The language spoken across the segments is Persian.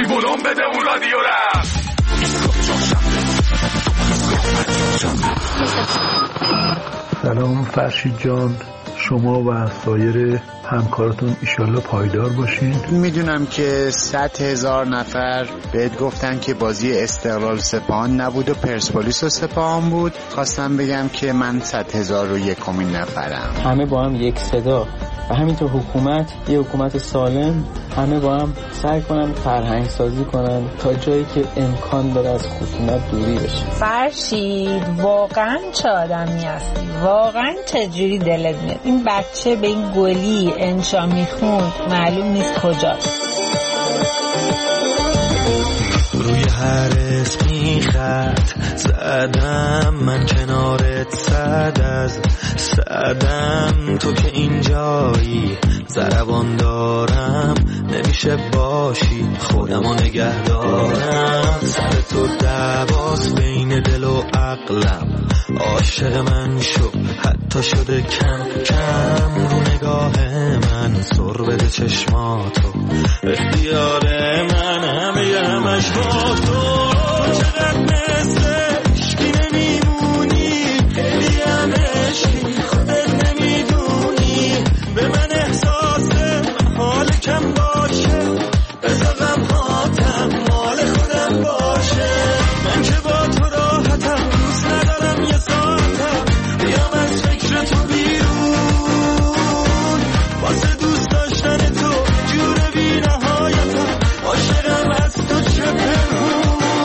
ببی بلوم بده اون رادیو را. سلام فرشید جان، شما و سایر همکارتون ایشالله پایدار باشین. میدونم که 100,000 نفر بهت گفتن که بازی استقلال سپاهان نبود و پرسپولیس و سپاهان بود. خواستم بگم که من 100,001 نفرم. همه با هم یک صدا و همینطور حکومت، یه حکومت سالم، همه با هم سعی کنن فرهنگ سازی کنن تا جایی که امکان داره از خشونت دوری بشه. فرشید واقعا چه آدمی هستی، واقعا چجوری دلت میاد این بچه به این گلی انشا میخوند معلوم نیست کجاست. روی هر اسمی خط زدم من کنارت صد از صدم، تو که اینجایی ضربان دارم نمیشه باشی خودمو نگه دارم. سر تو دعواست بین دل و عقلم، عاشق من شو حتی شده کم کم. رو نگاه من سر بده چشماتو، اختیار من همش با تو. چقدر مثل عشقی نمیمونی، خیلی هم عشقی خودت نمیدونی. به من احساس حال کم باشه، بذار غمهاتم مال خودم باشه. من که با تو راحتم، دوست ندارم یه ساعتم بیام از فکر تو بیرون. واسه دوست داشتن تو جور بی نهایتم، عاشقم از تو چه پنهون.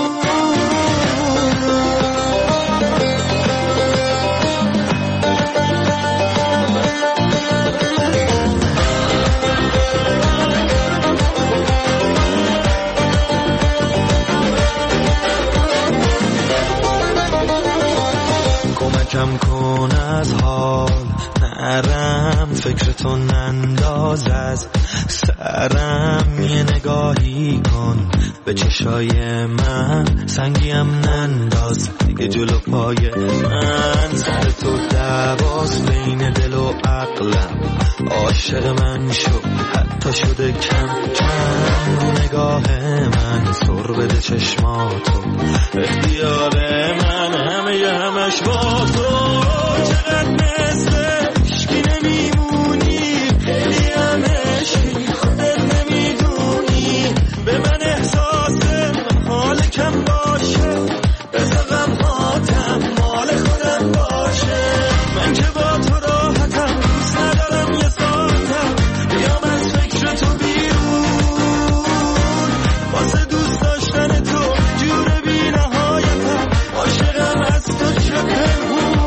کم کن از حال نرم، فکرتو ننداز از سرم. یه نگاهی کن به چشای من، سنگیم ننداز دیگه جلو پای من. سر تو دعواست بین دل و عقلم، عاشق من شو حتی شده کم کم. رو نگاه من سر بده چشماتو، اختیار من همش با تو. چقدر مثل عشقی نمیمونی، خیلی هم عشقی خودت نمیدونی. به من احساس حال کم باشه، بذار غمهاتم مال خودم باشه. من که با تو راحتم، دوست ندارم یه ساعتم بیام از فکر تو بیرون. واسه دوست داشتن تو جور بی نهایتم، عاشقم از تو چه پنهون.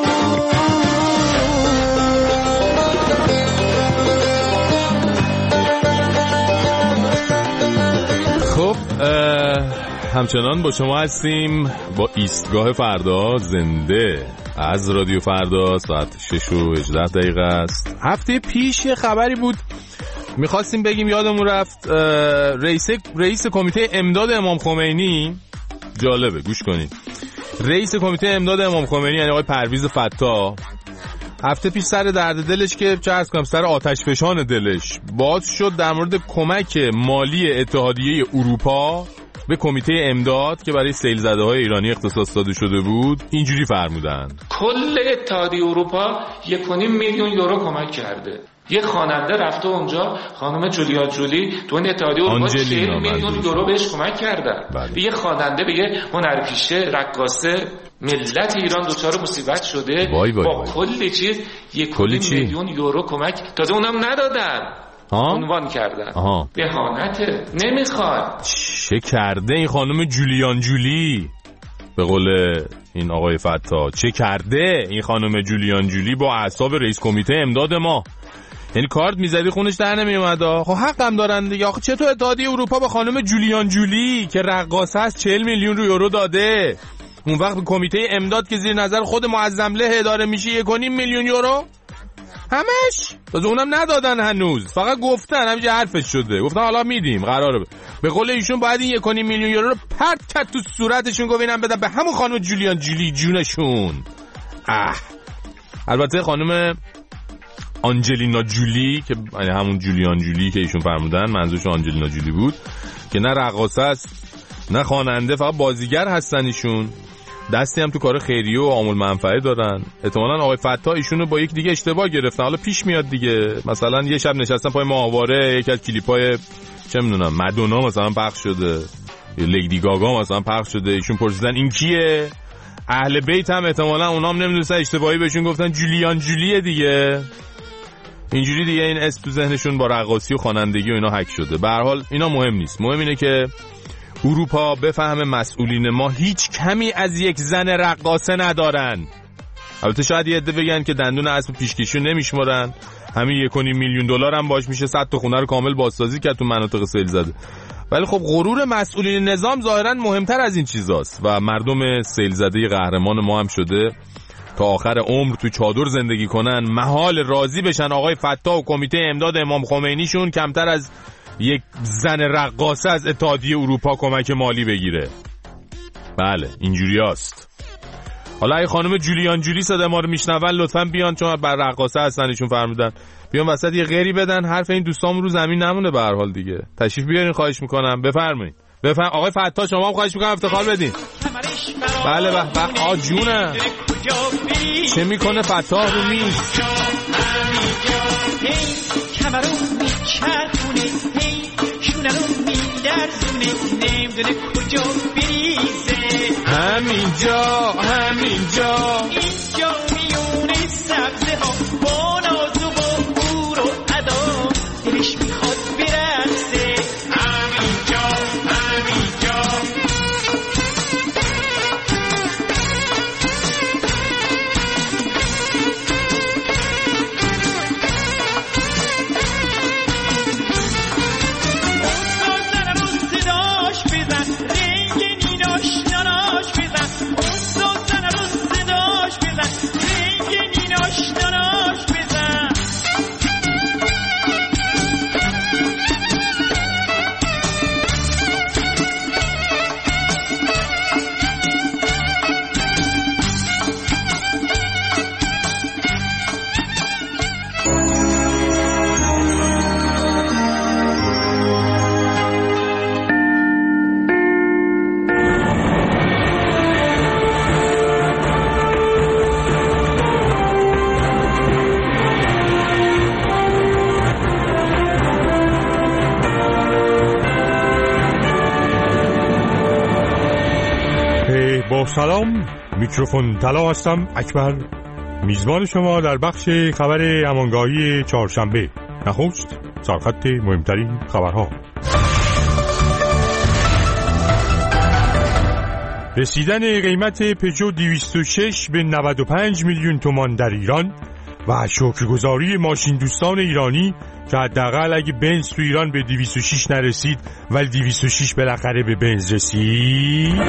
خب همچنان با شما هستیم با ایستگاه فردا زنده از رادیو فردا. ساعت 6:18 است. هفته پیش یه خبری بود میخواستیم بگیم یادمون رفت. رئیس کمیته امداد امام خمینی، جالبه گوش کنید، رئیس کمیته امداد امام خمینی یعنی آقای پرویز فتاح هفته پیش سر درد دلش که چه عرض کنم سر آتش فشان دلش باز شد در مورد کمک مالی اتحادیه اروپا به کمیته امداد که برای سیل زده های ایرانی اختصاص داده شده بود. اینجوری فرمودند کل اتحادیه اروپا 1.5 میلیون یورو کمک کرده. یه خواننده رفته اونجا، خانم جولیا جولی، تو این اتحادیه اروپا 40 میلیون یورو بهش کمک کردن. یه خواننده، به یه هنرپیشه، رقاصه، ملت ایران دچار مصیبت شده. با کلی چیز 1 میلیون یورو کمک، تازه اونم ندادن، عنوان کردن. بهانته، نمیخواد. چه کرده این خانم جولیان جولی؟ به قول این آقای فتاح چه کرده این خانم جولیان جولی با اعصاب رئیس کمیته امداد ما؟ یعنی کارت میزدی خونش در نمیومد. خب حقم دارن دیگه. آخه چطور اتحادیه اروپا به خانم جولیان جولی که رقاصه است 40 میلیون یورو داده، اون وقت به کمیته امداد که زیر نظر خود معظمله اداره میشه 1.5 میلیون یورو همش؟ باز اونم ندادن هنوز، فقط گفتن، همینجا حرفش شده، گفتن حالا میدیم قراره. به قول ایشون باید این 1.5 میلیون یورو رو پرت کرد تو صورتشون، گفت اینم بدن به همون خانم جولیان جولی جونشون. البته خانم آنجلینا جولی که یعنی همون جولیان جولی که ایشون فرمودن منظورش آنجلینا جولی بود که نه رقاصه است نه خواننده، فقط بازیگر هستن. ایشون دستی هم تو کار خیریه و عامل منفعه دارن. احتمالاً آقای فتاح ایشونو با یک دیگه اشتباه گرفتن. حالا پیش میاد دیگه، مثلا یه شب نشستن پای ماهواره، یکی از کلیپای چه میدونم مادونا مثلا پخش شده، لیدی گاگا مثلا پخش شده، ایشون پرسیدن این کیه؟ اهل بیت هم احتمالاً اونام نمیدونن، اشتباهی بهشون گفتن جولیان جولیه دیگه. اینجوری دیگه این اسم تو ذهنشون با رقاصی و خوانندگی و اینا حک شده. به هر حال اینا مهم نیست، مهم اینه که اروپا بفهم مسئولین ما هیچ کمی از یک زن رقاصه ندارن. البته شاید یه عده بگن که دندون اسب پیشکشی نمیشمارن، همین 1.5 میلیون دلار هم باش میشه 100 تا خونه رو کامل بازسازی کرد تو مناطق سیل زده. ولی خب غرور مسئولین نظام ظاهرا مهمتر از این چیزاست و مردم سیل زده قهرمان ما هم شده تا آخر عمر تو چادر زندگی کنن، محال راضی بشن آقای فتاح و کمیته امداد امام خمینیشون کمتر از یک زن رقاصه از اتحادیه اروپا کمک مالی بگیره. بله اینجوری هست. حالا ای خانم جولیان جولی صدا ما رو میشنون لطفاً بیان، چون بر رقاصه هستن ایشون فرمودن، بیان وسط یه غری بدن، حرف این دوستامون رو زمین نمونه. به هر حال دیگه تشریف بیارین خواهش میکنم. بفرمایید. آقای فتاح شما هم خواهش میکنم افتخار بدین. بله به آجونه چه میکنه فتاح رو میز کمرون میچرخونه هی شونرون میلرزونه نمیدونه کجا بریزه همینجا اینجا میونه سبزه ها با ناز و با گور و ادا دلش میخواد برقصه همینجا سلام، میکروفون طلا هستم، اکبر، میزبان شما در بخش خبر امانگاهی چهارشنبه. نخست سرخط مهمترین خبرها. رسیدن قیمت پژو 206 به 95 میلیون تومان در ایران و شکرگزاری ماشین دوستان ایرانی که حداقل اگه بنز تو ایران به 206 نرسید ولی 206 بالاخره به بنز رسید.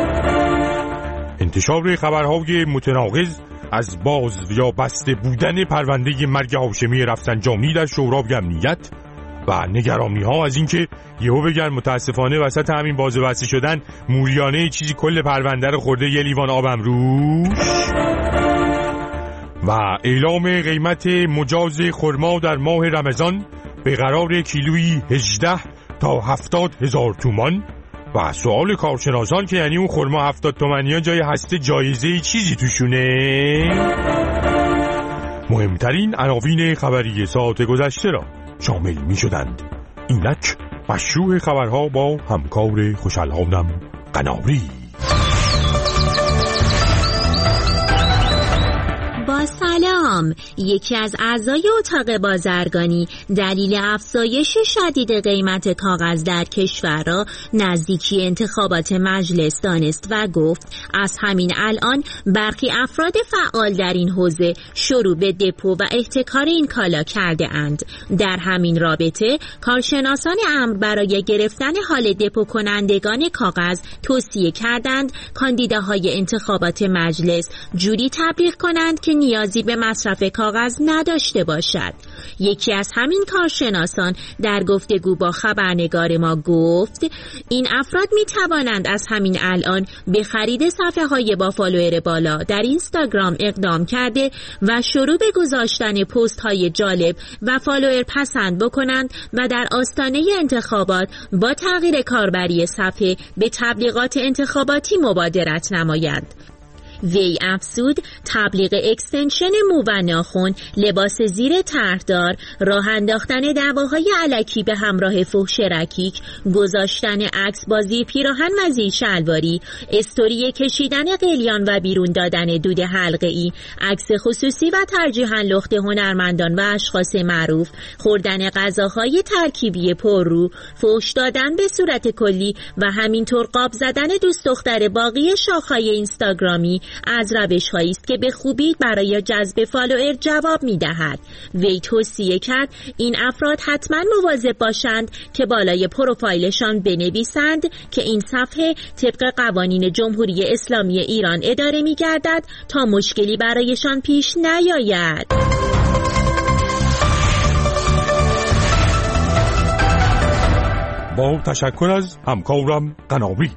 انتشار خبرهای متناقض از باز یا بسته بودن پرونده مرگ هاشمی رفسنجانی در شورای امنیت و نگرانی ها از اینکه یهو بگن متاسفانه وسط همین باز و بسته شدن موریانه چیزی کل پرونده رو خورده یه لیوان آبم روش و اعلام قیمت مجاز خرما در ماه رمضان به قرار کیلویی 18 تا 70,000 تومان و سوال کارشناسان که یعنی اون خرما 70 تومانی جای هسته جایزه چیزی توشونه. مهمترین عناوین خبری ساعت گذشته را شامل می شدند. اینک مشروع خبرها با همکار خوشالهانم قناری. با سلام. یکی از اعضای اتاق بازرگانی دلیل افزایش شدید قیمت کاغذ در کشور را نزدیکی انتخابات مجلس دانست و گفت از همین الان برخی افراد فعال در این حوزه شروع به دپو و احتکار این کالا کرده اند. در همین رابطه کارشناسان امر برای گرفتن حال دپو کنندگان کاغذ توصیه کردند کاندیداهای انتخابات مجلس جوری تبلیغ کنند که نیازی به مصرف کاغذ نداشته باشد. یکی از همین کارشناسان در گفتگو با خبرنگار ما گفت این افراد می توانند از همین الان به خرید صفحه‌های با فالوور بالا در اینستاگرام اقدام کرده و شروع به گذاشتن پست‌های جالب و فالوور پسند بکنند و در آستانه انتخابات با تغییر کاربری صفحه به تبلیغات انتخاباتی مبادرت نمایند. وی افزود تبلیغ اکستنشن مو و ناخن، لباس زیر طرحدار، راه انداختن دعواهای الکی به همراه فحش رکیک، گذاشتن عکس بازی پیراهن و زیر شلواری، استوری کشیدن قلیان و بیرون دادن دود حلقه‌ای، عکس خصوصی و ترجیحاً لخت هنرمندان و اشخاص معروف، خوردن غذاهای ترکیبی پررو، فحش دادن به صورت کلی و همینطور قاب زدن دوست دختر باقی شاخه‌های اینستاگرامی از روش‌هایی است که به خوبی برای جذب فالوور جواب می‌دهد. وی توصیه کرد این افراد حتما مواظب باشند که بالای پروفایلشان بنویسند که این صفحه طبق قوانین جمهوری اسلامی ایران اداره می‌گردد تا مشکلی برایشان پیش نیاید. با تشکر از همکارم قنابی.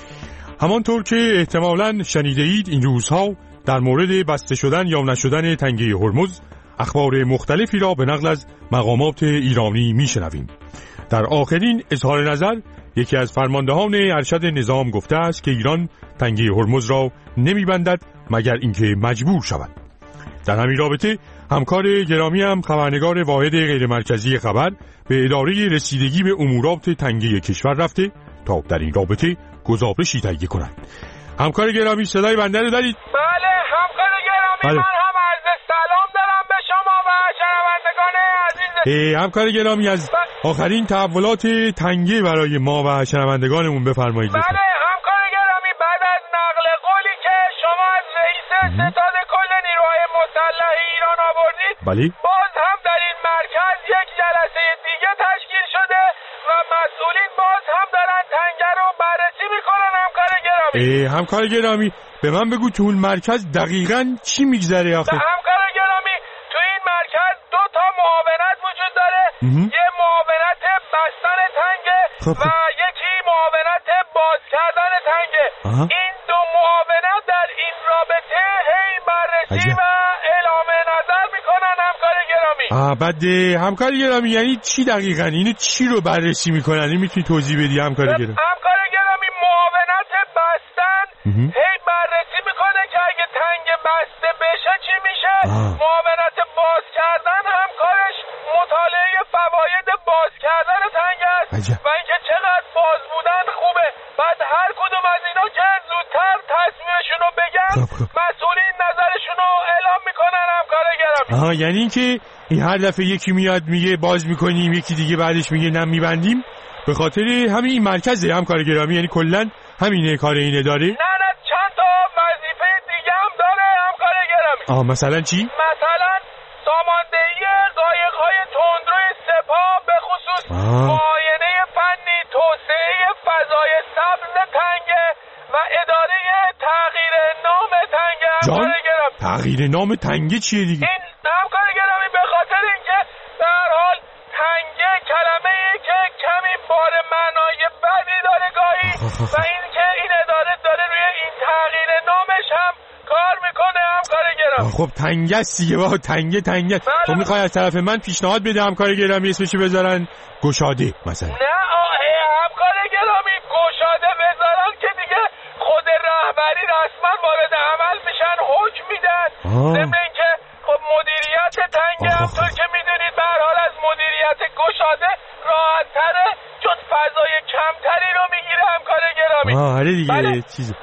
همانطور که احتمالاً شنیده اید این روزها در مورد بسته شدن یا نشدن تنگه هرمز اخبار مختلفی را به نقل از مقامات ایرانی میشنویم. در آخرین اظهار نظر یکی از فرماندهان ارشد نظام گفته است که ایران تنگه هرمز را نمیبندد مگر اینکه مجبور شود. در همین رابطه همکار گرامی هم خبرنگار واحد غیرمرکزی خبر به اداره رسیدگی به امورات تنگه کشور رفته تا در این رابطه گزارشی تهیه کنند. همکار گرامی صدای بنده رو دارید؟ بله همکار گرامی من هم عرض سلام دارم به شما و شنوندگان عزیز. همکار گرامی از آخرین تحولات تنگه برای ما و شنوندگانمون بفرمایید. بله همکار گرامی بعد از نقل قولی که شما از رئیس ستاد کل نیروهای مسلح ایران آوردید بله باز هم در این مرکز یک جلسه دیگه تشکیل شده و مسئولین باز هم دارن تنگه رو بررسی میکنن. همکار گرامی همکار گرامی به من بگو تو اون مرکز دقیقاً چی میگذره آخه؟ همکار گرامی تو این مرکز 2 تا معاونت وجود داره. یه معاونت بستن تنگه و یکی معاونت باز کردن تنگه. این 2 معاونت در این رابطه هی بررسی و اعلام نظر میکنن. همکار گرامی بعد همکار گرامی یعنی چی دقیقاً؟ اینو چی رو بررسی میکنن؟ این میتونی توضیح بدی همکار گرامی؟ همکار گرامی معاونت بستن هی بررسی میکنه که اگه تنگه بسته بشه چی میشه. معاونت باز کردن همکارش مطالعه فواید باز کردن تنگه است و اینکه چقدر باز بودن خوبه. بعد هر کدوم از اینا که زودتر تصمیمشون رو بگن مسئولین نظرشون رو اعلام میکنن. همکار گرامی یعنی اینکه این هر دفعه یکی میاد میگه باز میکنیم یکی دیگه بعدش میگه نم میبندیم به خاطر همین این مرکزه. همکار گرامی یعنی کلا همینه کار اینه داره؟ نه چند تا وظیفه دیگه هم داره. همکار گرامی مثلا چی؟ مثلا ساماندهی قایق‌های تندروی سپاه به خصوص معاینه فنی، توسعه فضای سبز تنگه و اداره تغییر نام تنگه. همکار گرامی تغییر نام تنگه چیه دیگه؟ این همکار گرامی به خاطر اینکه در حال تنگه کلمه‌ای که کمی بار معنای بدی داره گاهی و اینکه این اداره داره روی این تغییر نامش هم کار میکنه. همکار گرامی خب تنگه است دیگه بابا تنگه تو میخوای از طرف من پیشنهاد بده همکار گرامی اسمش بذارن گشاده مثلا؟ نه همکار گرامی گشاده بذارن که دیگه خود رهبری رسما وارد عمل میشن حکم میدن. ضمن اینکه خب مدیریت تنگه همطور که میدونید به هر حال از مدیریت گشاده راحت‌تره چون فضای کمتری رو میگیره. همکار گرامی آره دیگه بله.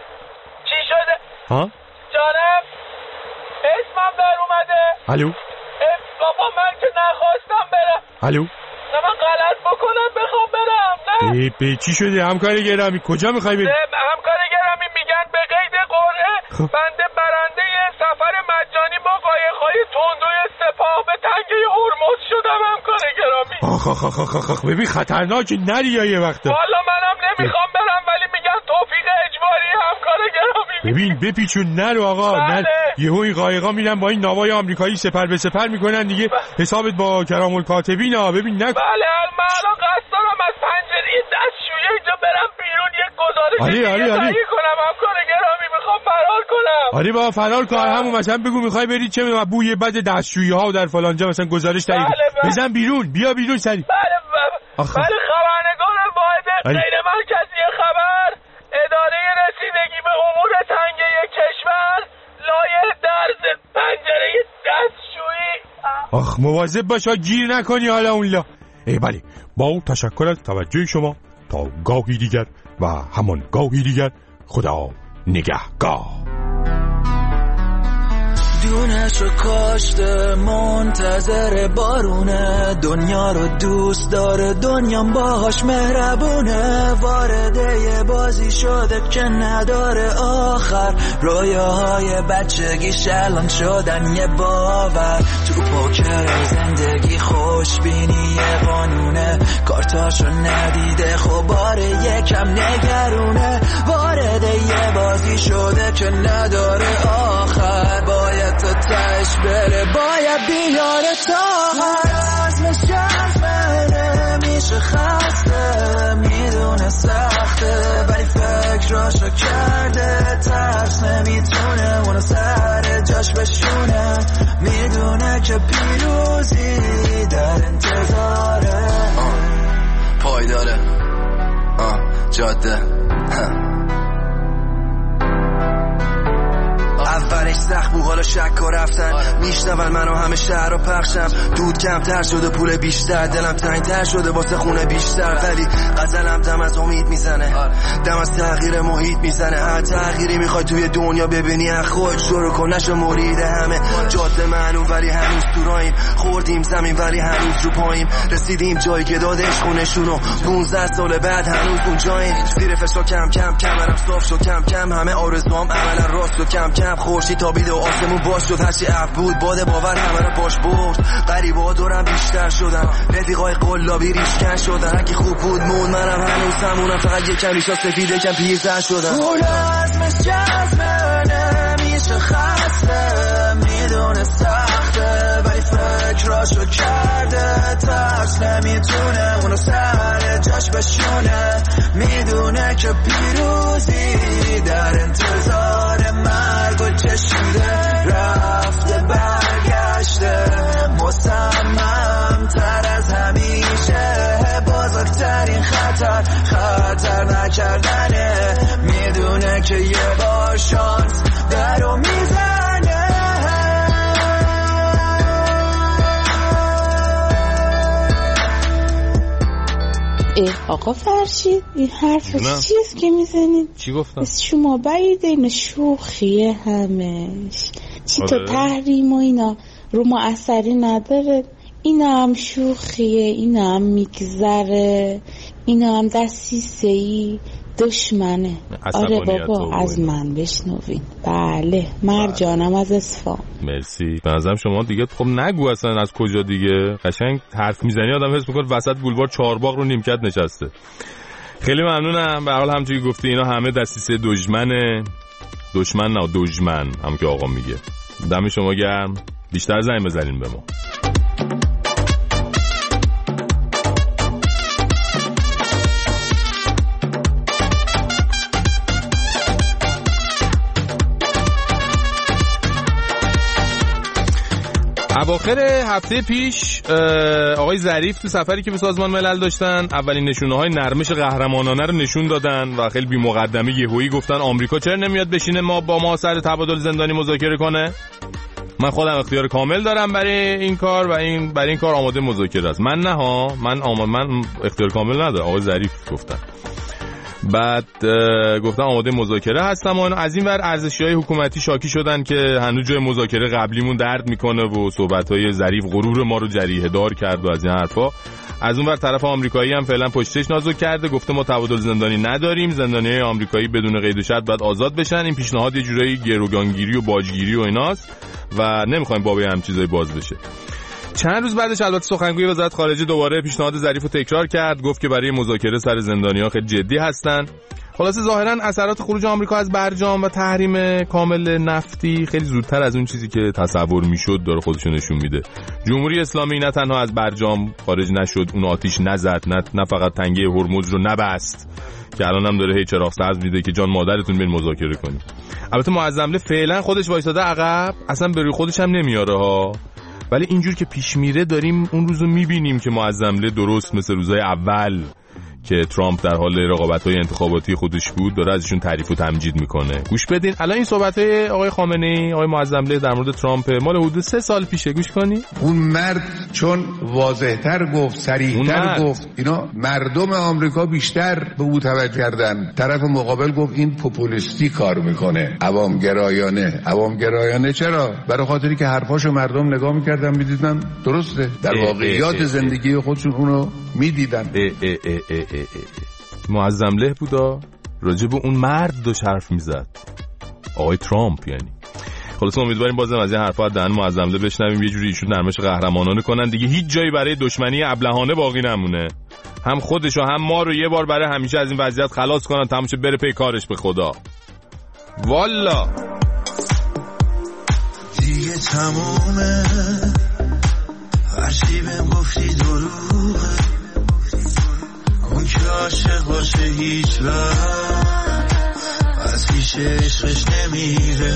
چی شده؟ جانم اسمم در اومده. الو بابا من که نخواستم برم. الو نه من غلط بکنم بخوام برم. نه به چی شده همکار گرامی کجا میخوای بری؟ همکار گرامی میگن به قید قرعه بنده برنده سفر مجانی با قایق‌های تندروی سپاه به تنگه هرمز شدم. همکار گرامی ببین خطرناکه نری یا یه وقته. والا منم نمیخوام برم ولی میگن توفیق اجباری. همکار گرامی ببین بپیچون نرو آقا. نه یهو این قایقا میرن با این ناوای آمریکایی سپر به سپر میکنن دیگه. حسابت با کرام الکاتبین ها. ببین بله من الان قصد دارم از پنجره دستشویی اینجا برم بیرون یه گزارش کنم. همکار گرامی میخوام فرار کنم. آره با فرار کن. همون مثلا بگو میخوای بری چه میدونم بوی بد دستشویی ها در فلانجا مثلا گزارش دهی. بزن بیرون. بیا بیرون سری. بله خبرنگار واحد غیر مرکزی خبر اداره رسیدگی به امور تنگه کشور لایه درز پنجره دستشویی. مواظب باش گیر نکنی حالا اون بله با تشکر از توجه شما. تا گاهی دیگر و همان گاهی دیگر خدا نگهگاه. دونشو کاشته منتظر بارونه، دنیا رو دوست داره دنیام باهاش مهربونه، وارد یه بازی شده که نداره آخر، رویاهای بچگیش الان شدن یه باور، تو پوکر زندگی خوشبینی یه قانونه، کارتاشو ندیده خب باره یکم نگرونه، وارد یه بازی شده که نداره آخر، باید تو تش بره باید بیاره تا عزمش جزمه میشه خسته، میدونه سخته ولی فکراشو کرده، ترس نمیتونه اونو سر جاش بشونه، میدونه که پیروزی در انتظاره، پایداره جاده اولش سخت بود حالا شک و رفتن، میشنون منو همه شهر رو پخشم، دود کمتر شده پول بیشتر، دلم تنگتر شده واسه خونه بیشتر، ولی غزلم دم از امید میزنه، دم از تغییر محیط میزنه، هر تغییری میخوای توی دنیا ببینی از خود شروع کن، نشو مرید همه، جاده منون ولی هنوز تو رایم، خوردیم زمین ولی هنوز رو پاییم، رسیدیم جایی که دادش خونشونو 15 سال بعد هنوز اونجاییم، زیر فشار کم کم کمرم صاف شد کم کم، همه آرزوام عملا راست شد کم کم، خورشید تابید و آسمون باش شد، هرچی عفو بود باد باور همه رو باش برد، غریبا دورم بیشتر شدن، رفیقای قلابی ریشکن شدن، اگه خوب بود مون منم هنوز همونم، فقط یکم ریشا سفید یکم پیرتر شدن، اون عزمش جزمه نمیشه خسته، میدونه سخته ولی فکراشو کرده، ترس نمیتونه اونو سر جاش بشونه، میدونه که پیروزی در انتظار مرگ و چشیده، رفته برگشته مصمم تر از همیشه، بزرگترین خطر نکردنه، میدونه که یه بار شانس درو میزنه. آقا فرشید این حرف چیست که میزنید؟ چی گفتم؟ شما بعیده این شوخیه همش، چی تو تحریم و اینا رو ما اثری نداره، اینا هم شوخیه، اینا هم میگذره، اینا هم دستیسه‌ای دشمنه. آره بابا از من بشنوین. بله مرجانم از اصفهان. مرسی. به نظرم شما دیگه خب نگو اصلا از کجا دیگه، قشنگ حرف میزنی آدم حس میکنه وسط بولوار چهارباغ رو نیمکت نشسته. خیلی ممنونم. به هر حال همونجوری که گفتی اینا همه دستیسه دشمنه، دشمن نه دشمن هم که آقا میگه. دم شما گرم، بیشتر زنگ بزنین به ما. اواخر هفته پیش آقای ظریف تو سفری که به سازمان ملل داشتن اولین نشونه‌های نرمش قهرمانانه رو نشون دادن و خیلی بی مقدمه یهویی گفتن آمریکا چرا نمیاد بشینه با ما سر تبادل زندانی مذاکره کنه؟ من خودم اختیار کامل دارم برای این کار و برای این کار آماده مذاکره است. من نه ها، من اختیار کامل ندارم. آقای ظریف گفتن. بعد گفتم آماده مذاکره هستم و از این ور ارزشی‌های حکومتی شاکی شدن که هنوز جای مذاکره قبلیمون درد میکنه و صحبت‌های ظریف غرور ما رو جریحه دار کرد و از این حرفا. از اون ور طرف آمریکایی هم فعلا پشتش نازک کرده، گفته ما تبادل زندانی نداریم، زندانیای آمریکایی بدون قید و شرط باید آزاد بشن. این پیشنهاد یه جورایی گروگانگیری و باجگیری و ایناست و نمیخوایم بابای هم چیزای باز بشه. چند روز بعدش البته سخنگوی وزارت خارجه دوباره پیشنهاد ظریف رو تکرار کرد، گفت که برای مذاکره سر زندانی‌ها خیلی جدی هستن خلاصه ظاهرا اثرات خروج آمریکا از برجام و تحریم کامل نفتی خیلی زودتر از اون چیزی که تصور میشد داره خودشو نشون میده. جمهوری اسلامی نه تنها از برجام خارج نشد، اون آتیش نزد، نه فقط تنگه هرمز رو نبست که الان هم داره هی چراغ سبز میده که جان مادرتون برین مذاکره کنید. البته معظمله فعلا خودش وایساده عقب، اصلا به روی خودش هم نمیاره ها، ولی اینجور که پیش میره داریم اون روزو میبینیم که معظمله درست مثل روزای اول که ترامپ در حال رقابت‌های انتخاباتی خودش بود داره ازشون تعریف و تمجید میکنه. گوش بدین الان این صحبت‌های آقای خامنه‌ای، آقای معظمله در مورد ترامپ مال حدود 3 سال پیشه. گوش کنی. اون مرد چون واضح‌تر گفت، صریح‌تر گفت، اینا مردم آمریکا بیشتر به او توجه کردن. طرف مقابل گفت این پوپولیستی کار میکنه، عوامگرایانه. چرا؟ برای خاطری که حرفاشو مردم نگاه میکردن میدیدن درسته، در واقعیات زندگی خودشون اونو میدیدن. معظمله بودا راجب اون مرد داشت حرف میزد، آقای ترامپ. یعنی خلاص امیدواریم بازم از این حرفا دهن معظمله بشنویم، یه جوری ایشون نرمش قهرمانانه کنن دیگه، هیچ جایی برای دشمنی ابلهانه باقی نمونه، هم خودش و هم ما رو یه بار برای همیشه از این وضعیت خلاص کنن، تموم شه بره پی کارش. به خدا والا دیگه تمومه، هرچی بهم گفتی دروغه، اون که عاشق باشه هیچ وقت از پیش عشقش نمیره.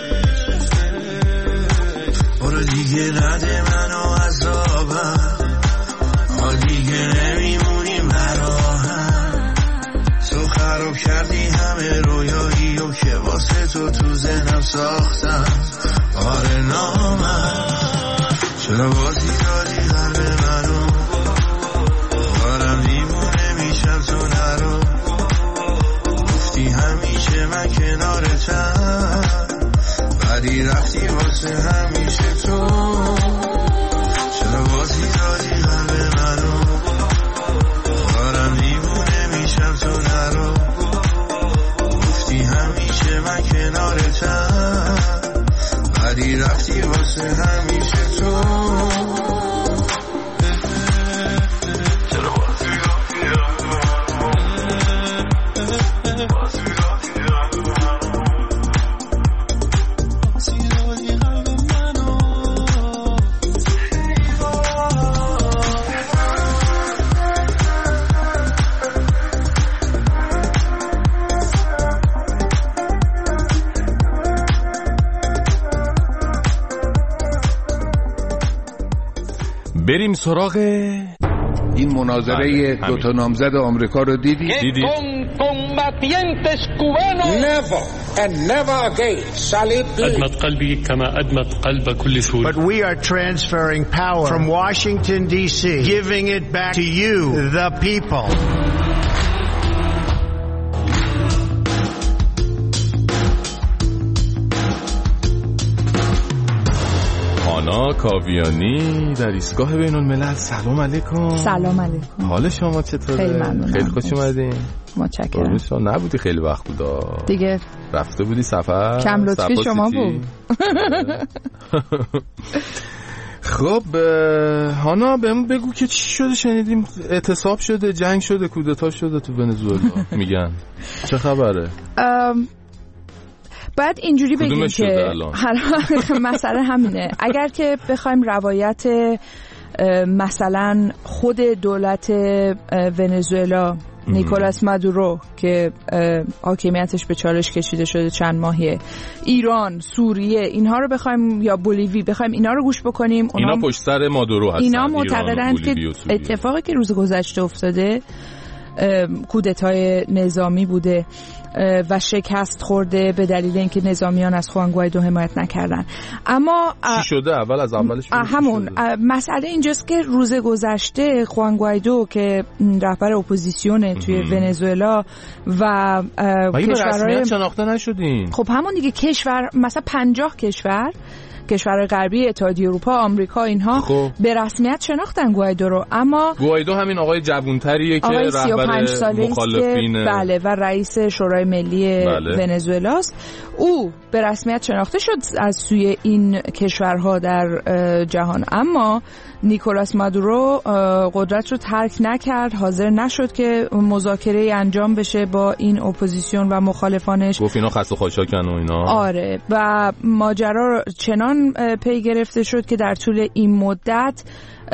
برو دیگه نده منو عذابم، ما دیگه نمیمونیم براهم. تو خراب کردی همه رویایی و که واسه تو ذهنم ساختم. آره نامم چرا بازی دادی قلب منو، دارم دیوونه میشم تو نرو. گفتی همیشه من کنارتم، ولی رفتی واسه همیشه تو. چرا بازی دادی قلب منو، دارم دیوونه میشم تو نرو. گفتی همیشه من کنارتم، ولی رفتی واسه همیشه تو. بریم سراغ این مناظره دو تا نامزد آمریکا رو دیدی؟ أدمت قلبي كما أدمت قلب كل سوري. But we are transferring power from Washington D.C., giving it back to you, the people. هانا کاویانی در ایستگاه بین الملل. سلام علیکم. سلام علیکم. حال شما چطوره؟ خیلی ممنونم. خیلی خوش اومدین. متشکرم. نبودی خیلی وقت بودا دیگه، رفته بودی سفر. کم لطفی شما بود. خب هانا بهمون بگو که چی شده؟ شنیدیم اعتصاب شده، جنگ شده، کودتا شده تو ونزوئلا میگن. چه خبره؟ باید اینجوری بگیم که مسئله همینه. اگر که بخوایم روایت مثلا خود دولت ونزوئلا، نیکولاس مادورو که حاکمیتش به چالش کشیده شده چند ماهیه، ایران، سوریه، اینها رو بخوایم، یا بولیوی بخوایم اینا رو گوش بکنیم، اینا پشت سر مادورو هستن. اینا معتقدند که اتفاقی که روز گذشته افتاده کودتای نظامی بوده و شکست خورده به دلیل اینکه نظامیان از خوان گوایدو حمایت نکردن. اما چی شده؟ اولش همون مسئله اینجاست که روز گذشته خوان گوایدو که رهبر اپوزیسیونه توی ونزوئلا و کشورهای شناخته نشدین. خب همون دیگه، کشور مثلا 50 کشورهای غربی، اتحادیه اروپا، آمریکا، اینها به رسمیت شناختن گوایدو رو. اما گوایدو همین آقای جوانتریه که رهبر مخالفین بله و رئیس شورای ملی ونزوئلاست. او به رسمیت شناخته شد از سوی این کشورها در جهان، اما نیکولاس مادورو قدرت رو ترک نکرد، حاضر نشد که مذاکره انجام بشه با این اپوزیسیون و مخالفانش. گفت اینا خسته خاشاکن و اینا. آره و ماجرا چنان پی گرفته شد که در طول این مدت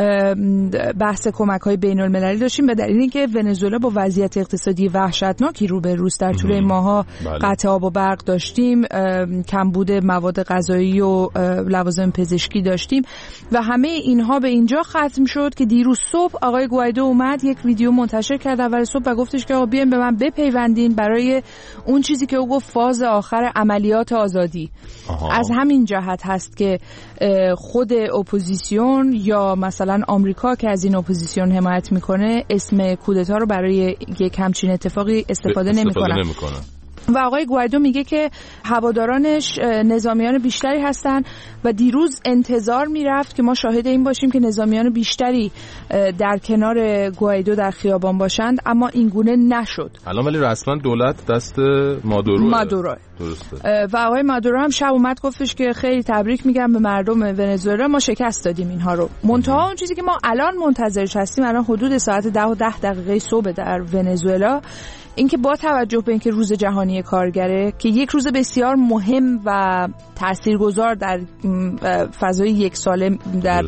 بحث کمک‌های بین‌المللی داشتیم به دلیل اینکه ونزوئلا با وضعیت اقتصادی وحشتناکی روبروست. در طول این ماها قطع آب و برق داشتیم، کمبود مواد غذایی و لوازم پزشکی داشتیم و همه اینها به اینجا ختم شد که دیروز صبح آقای گوایدو اومد یک ویدیو منتشر کرد اول صبح و گفتش که آقا بیاین به من بپیوندین برای اون چیزی که او گفت فاز آخر عملیات آزادی. از همین جهت هست که خود اپوزیسیون یا مثلا آمریکا که از این اپوزیسیون حمایت میکنه اسم کودتا رو برای یک همچین اتفاقی استفاده نمیکنن. و آقای گوایدو میگه که هوادارانش نظامیان بیشتری هستن و دیروز انتظار میرفت که ما شاهد این باشیم که نظامیان بیشتری در کنار گوایدو در خیابان باشند، اما این گونه نشد. الان ولی رسما دولت دست مادورو. درسته. و آقای مادورو هم شب اومد گفتش که خیلی تبریک میگم به مردم ونزوئلا، ما شکست دادیم اینها رو. منتها اون چیزی که ما الان منتظرش هستیم، الان حدود ساعت 10:10 صبح در ونزوئلا، اینکه با توجه به اینکه روز جهانی کارگره که یک روز بسیار مهم و تاثیرگذار در فضای یک ساله در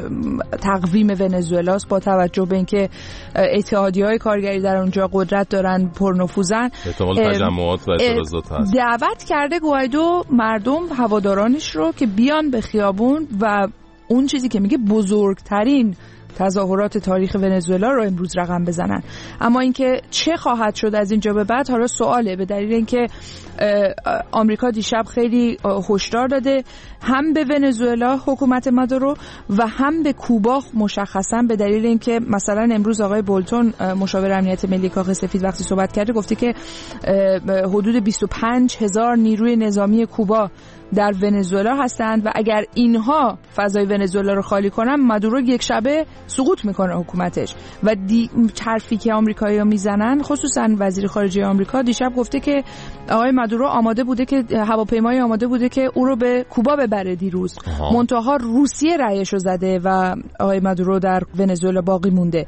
تقویم ونزوئلاست، با توجه به اینکه اتحادیه‌های کارگری در اونجا قدرت دارن، پرنفوذن، احتمال تجمعات و اعتراضات هست. دعوت کرده گوایدو مردم هوادارانش رو که بیان به خیابون و اون چیزی که میگه بزرگترین تظاهرات تاریخ ونزوئلا رو امروز رقم بزنن. اما اینکه چه خواهد شد از اینجا به بعد حالا سواله، به دلیل اینکه آمریکا دیشب خیلی هشدار داده هم به ونزوئلا حکومت مادورو و هم به کوبا مشخصا، به دلیل اینکه مثلا امروز آقای بولتون مشاور امنیت ملی کاخ سفید وقتی صحبت کرده گفته که حدود 25,000 نیروی نظامی کوبا در ونزوئلا هستند و اگر اینها فضای ونزوئلا رو خالی کنن مادورو یک شبه سقوط میکنه حکومتش. و حرفی که آمریکایی‌ها میزنن، خصوصا وزیر خارجه آمریکا دیشب گفته که آقای مادورو آماده بوده که هواپیمایی آماده بوده که او رو به کوبا ببره دیروز، منتها روسیه رأیشو زده و آقای مادورو در ونزوئلا باقی مونده.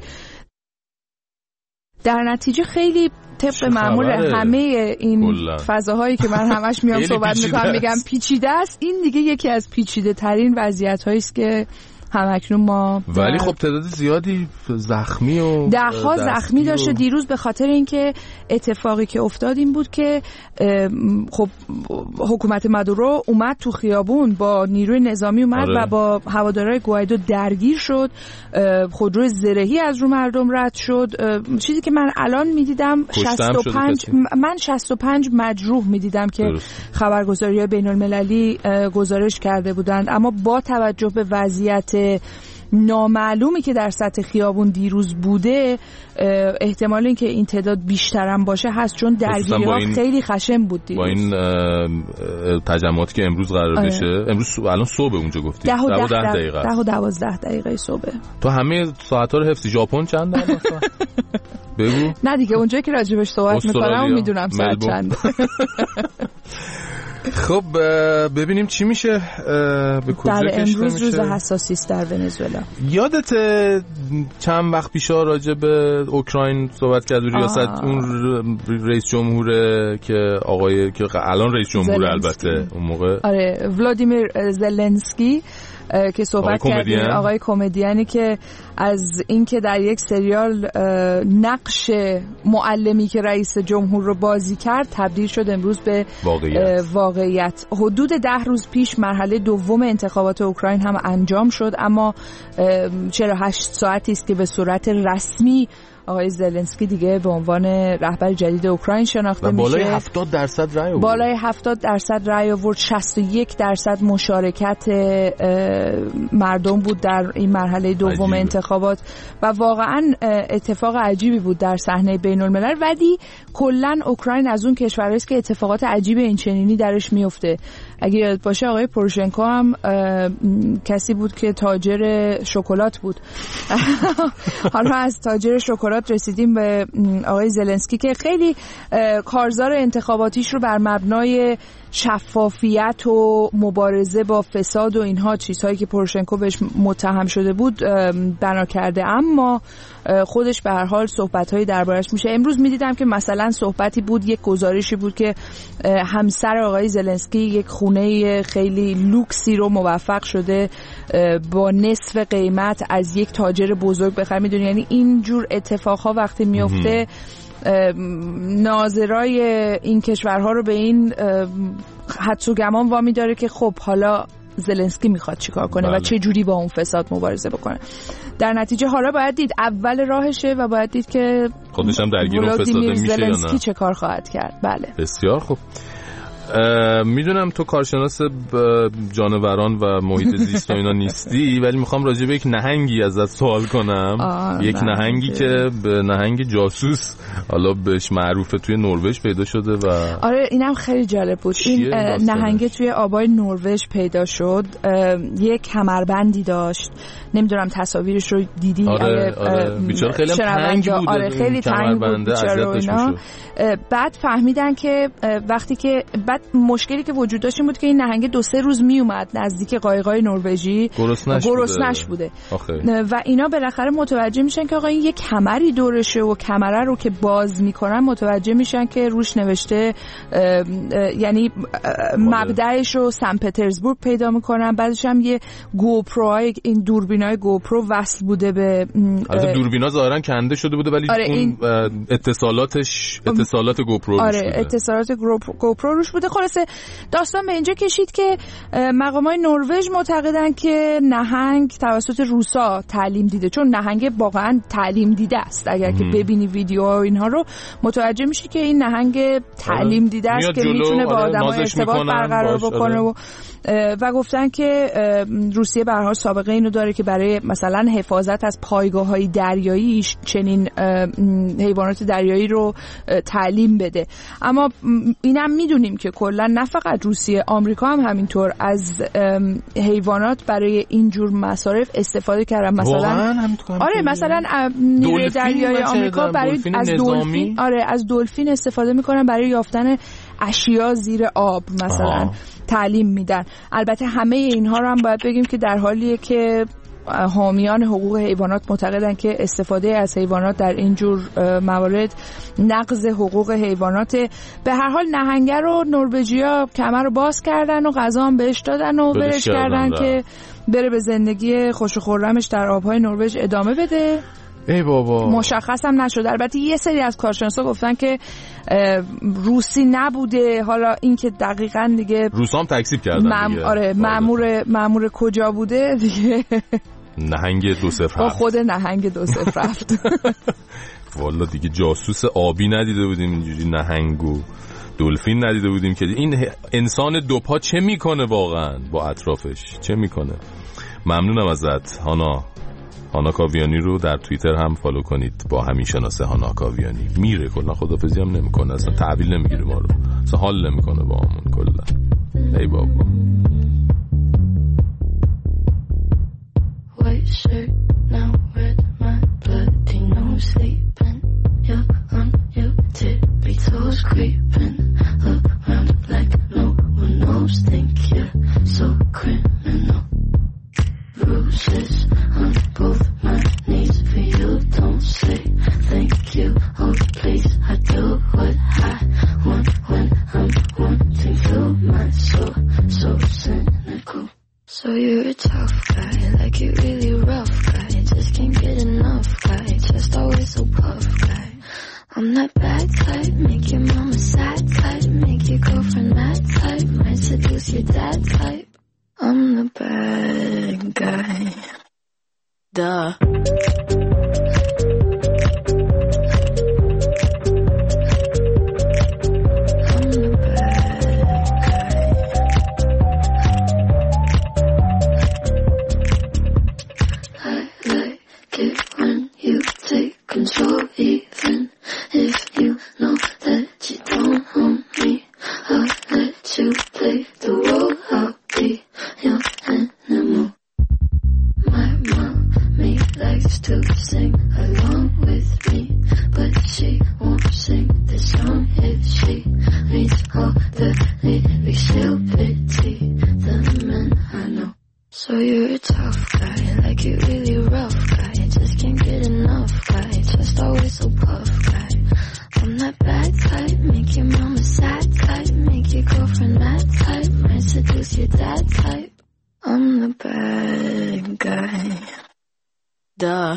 در نتیجه خیلی طبق معمول همه این فضاهایی که من همش میام صحبت میکنم میگم پیچیده است، این دیگه یکی از پیچیده ترین وضعیت هایی است که همکنون ما ولی خب تعداد زیادی زخمی و ده‌ها زخمی داشته دیروز، به خاطر اینکه اتفاقی که افتاد این بود که خب حکومت مادورو اومد تو خیابون با نیروی نظامی اومد و با هوادارهای گوایدو درگیر شد، خودروی زرهی از رو مردم رد شد. چیزی که من الان میدیدم 65 مجروح میدیدم که خبرگزاری‌های بین‌المللی گزارش کرده بودند. اما با توجه به وضعیت نامعلومی که در سطح خیابون دیروز بوده، احتمال اینکه این تعداد بیشتر هم باشه هست، چون درگیری‌ها خیلی خشن بود دیروز. با این تجمعاتی که امروز قرار بشه، امروز الان صبح اونجا گفتی 10 دقیقه 10 و 12 دقیقه صبح. تو همه ساعت‌ها رو حفظی. ژاپن چنده مثلا؟ بگو. نه دیگه اونجایی که راجبش صحبت می‌کنم میدونم ساعت چنده. خب ببینیم چی میشه. به کجا در امروز روز حساسی است در ونزوئلا. یادت چند وقت پیشا راجع به اوکراین صحبت کرد و ریاست اون رئیس جمهوره که آقای که الان رئیس جمهور البته اون موقع ولادیمیر زلنسکی که صحبت کردیم، آقای کمدیانی که از اینکه در یک سریال نقش معلمی که رئیس جمهور رو بازی کرد تبدیل شد امروز به واقعیت. حدود 10 روز پیش مرحله دوم انتخابات اوکراین هم انجام شد، اما 48 ساعتی است که به صورت رسمی آقای زلنسکی دیگه به عنوان رهبر جدید اوکراین شناخته میشه. بالای 70% رأی آورد. بالای 70% رأی آورد. 61% مشارکت مردم بود در این مرحله دوم انتخابات و واقعا اتفاق عجیبی بود در صحنه بین‌الملل. ولی کلا اوکراین از اون کشورهایی است که اتفاقات عجیب این چنینی درش میفته. اگه یاد باشه آقای پوروشنکو هم کسی بود که تاجر شکلات بود. حالا از تاجر شکلات اخبارات رسیدیم به آقای زلنسکی که خیلی کارزار انتخاباتیش رو بر مبنای شفافیت و مبارزه با فساد و اینها چیزهایی که پوروشنکو بهش متهم شده بود بنا کرده، اما خودش به هر حال صحبت‌هایی دربارش میشه. امروز می‌دیدم که مثلا صحبتی بود، یک گزارشی بود که همسر آقای زلنسکی یک خونه خیلی لوکسی رو موفق شده با نصف قیمت از یک تاجر بزرگ بخره. میدونی یعنی اینجور اتفاقها وقتی میفته ناظرای این کشورها رو به این حدس و گمان وامی داره که خب حالا زلنسکی میخواد چیکار کنه و چه جوری با اون فساد مبارزه بکنه. در نتیجه حالا باید دید اول راهشه و باید دید که خودش هم درگیر اون فساد میشه یا نه. زلنسکی چه کار خواهد کرد. بله بسیار خوب. میدونم تو کارشناس جانوران و محیط زیست و اینا نیستی، ولی میخوام راجع به یک نهنگی ازت سوال کنم. یک نهنگی که به نهنگ جاسوس حالا بهش معروفه توی نروژ پیدا شده و آره اینم خیلی جالب بود. این نهنگ توی آبای نروژ پیدا شد. یک کمربندی داشت، نمیدونم تصاویرش رو دیدی؟ آره بیچاره خیلی تنگ بود. آره خیلی تنگ بود بیچاره. بعد فهمیدن که وقتی که بعد مشکلی که وجود داشت این بود که این نهنگ 2-3 روز می اومد نزدیک قایقای نروژی، گرسنش بوده و اینا بالاخره متوجه میشن که آقا این یک کمری دورشه و کمره رو که باز میکنن متوجه میشن که روش نوشته یعنی مبدأش رو سن پترزبورگ پیدا میکنن. بعدش هم یه گوپرو، این دوربینای گوپرو وصل بوده به البته دوربینا ظاهرا کنده شده بوده ولی اون اتصالات گوپرو روش بوده. اتصالات گوپرو روش بوده. خلاصه داستان به اینجا کشید که مقامات نروژ معتقدن که نهنگ توسط روسا تعلیم دیده، چون نهنگ واقعا تعلیم دیده است. اگر که ببینی ویدیوها و اینها رو متوجه میشی که این نهنگ تعلیم دیده است که میتونه با آدم‌ها ارتباط برقرار بکنه و گفتن که روسیه به هر حال سابقه اینو داره که برای مثلا حفاظت از پایگاه‌های دریایی چنین حیوانات دریایی رو تعلیم بده. اما اینم میدونیم که کلا نه فقط روسیه، آمریکا هم همینطور از حیوانات برای اینجور مصارف استفاده کردن. مثلا آره مثلا نیروی دریایی آمریکا برای از دلفین استفاده میکنن برای یافتن اشیا زیر آب مثلا تعلیم میدن. البته همه اینها رو هم باید بگیم که در حالیه که حامیان حقوق حیوانات معتقدن که استفاده از حیوانات در اینجور موارد نقض حقوق حیوانات. به هر حال نهنگر رو نروژیا کمر رو باز کردن و غذا هم بهش دادن و برش کردن که بره به زندگی خوش و خرمش در آبهای نروژ ادامه بده. ای بابا مشخص هم نشد. البته یه سری از کارشناسا گفتن که روسی نبوده. حالا این که دقیقاً دیگه روسام تکذیب کردن دیگه. آره مأمور کجا بوده دیگه. نهنگ 2-0 با خود نهنگ 2-0 رفت. والا دیگه جاسوس آبی ندیده بودیم اینجوری نهنگ و دلفین ندیده بودیم که این انسان دوپا چه میکنه واقعا با اطرافش، چه میکنه. ممنونم ازت هانا کاویانی رو در توییتر هم فالو کنید با همین شناسه هانا کاویانی. میره کلا خدافظی هم نمیکنه، اصلا تحویل نمیگیره ما رو، اصلا حال نمیکنه با همون کلا. ای بابا white shirt now red my bloody nose sleeping you're on your tippy toes creeping around like no one knows think you're so criminal bruises on both my knees for you don't say thank you oh please I do what I want when I'm wanting to my soul so cynical. So you're a tough guy, like you really rough guy, just can't get enough guy, just always so puff guy. I'm that bad type, make your mama sad type, make your girlfriend mad type, might seduce your dad type. I'm the bad guy. Duh. Control even if you know that you don't own me. I'll let you play the role. I'll be your animal. My mommy like Hufflepuff guy. I'm that bad type, make your mama sad type, make your girlfriend mad type, might seduce your dad type. I'm the bad guy. Duh.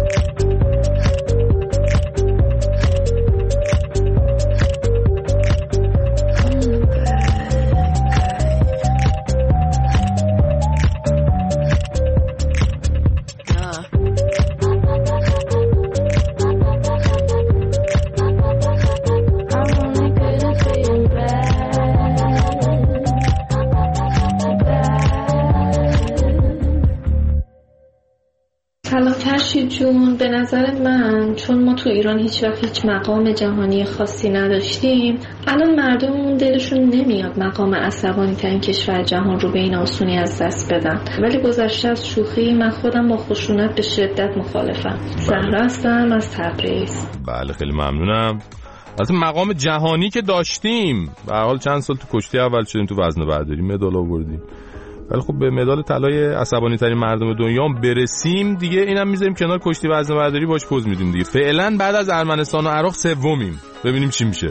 سلام فرشید جون، به نظر من چون ما تو ایران هیچ وقت هیچ مقام جهانی خاصی نداشتیم، الان مردممون دلشون نمیاد مقام عصبانی ترین کشور جهان رو به این آسونی از دست بدن. ولی گذشته از شوخی، من خودم با خشونت به شدت مخالفم. زهرا هستم از تبریز. بله خیلی ممنونم. از مقام جهانی که داشتیم، به هر حال چند سال تو کشتی اول شدیم، تو وزنه برداری مدال آوردیم، ولی خب به مدال طلای عصبانی ترین مردم دنیا برسیم دیگه، اینم میذاریم کنار، کشتی وزنه برداری باش پوز میدیم دیگه. فعلا بعد از ارمنستان و عراق سومیم، ببینیم چی میشه.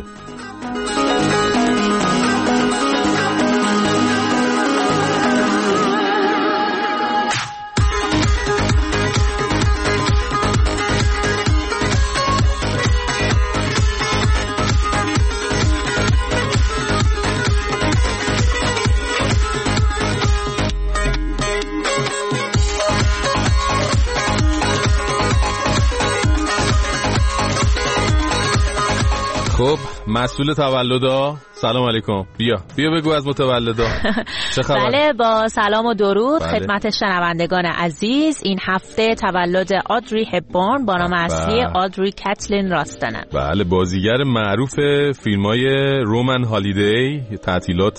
خب مسئول تولدا، سلام علیکم. بیا بگو از متولدا چه خبر؟ بله با سلام و درود خدمت شنوندگان عزیز. این هفته تولد آدری هپبورن با نام اصلی آدری کتلین راستنه. بله بازیگر معروف فیلم‌های رومن هالیدی، تعطیلات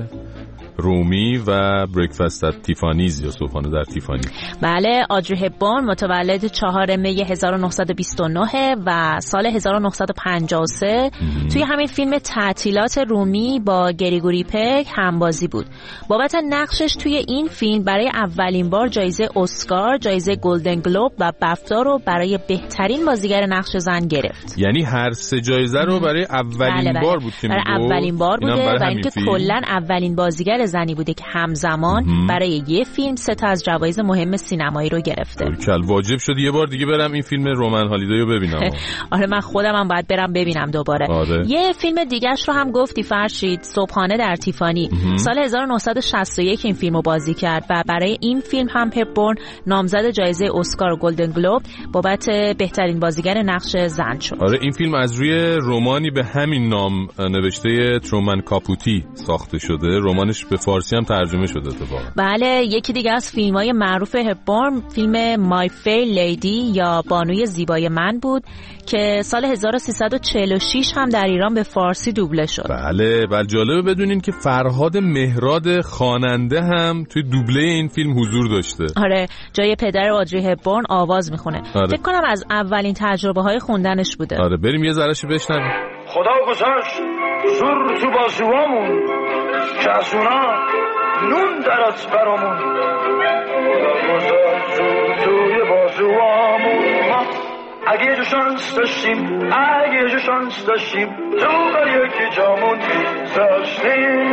رومی و بریکفاست ات تیفانیز یا صبحانه در تیفانی. بله آدری هپبورن متولد 4 می 1929 و سال 1953 توی همین فیلم تعطیلات رومی با گریگوری پک همبازی بود. بابت نقشش توی این فیلم برای اولین بار جایزه اسکار، جایزه گلدن گلوب و بفتا رو برای بهترین بازیگر نقش زن گرفت. یعنی هر سه جایزه رو برای اولین بار بود که برای اولین بار بوده و اینکه کلا اولین بازیگر زنی بوده که همزمان برای یه فیلم 3 تا از جوایز مهم سینمایی رو گرفته. کل واجب شد یه بار دیگه برم این فیلم رومن هالیدی رو ببینم. آره من خودم هم باید برم ببینم دوباره. یه فیلم دیگه‌اش رو هم گفتی فرشید، صبحانه در تیفانی. سال 1961 این فیلمو بازی کرد و برای این فیلم هم هپبورن نامزد جایزه اسکار و گلدن گلوب بابت بهترین بازیگر نقش زن شد. آره این فیلم از روی رمانی به همین نام نوشته ترومن کاپوتی ساخته شده. رمانش به فارسی هم ترجمه شده اتفاقا. بله یکی دیگه از فیلم‌های معروف هپبورن فیلم مای فیر لیدی یا بانوی زیبای من بود که سال 1346 هم در ایران به فارسی دوبله شد. بله جالبه بدونین که فرهاد مهراد خواننده هم توی دوبله این فیلم حضور داشته. آره جای پدر آدری هپبورن آواز میخونه. فکر کنم از اولین تجربه‌های خوندنش بوده. آره بریم یه ذرهشو بشنویم. خدا گذاشت زور تو بازوامون که از اونا نون درات برامون. خدا گذاشت زور توی بازوامون اگه یه جو شانس داشتیم، اگه یه جو شانس داشتیم تو بر یکی جامون داشتیم.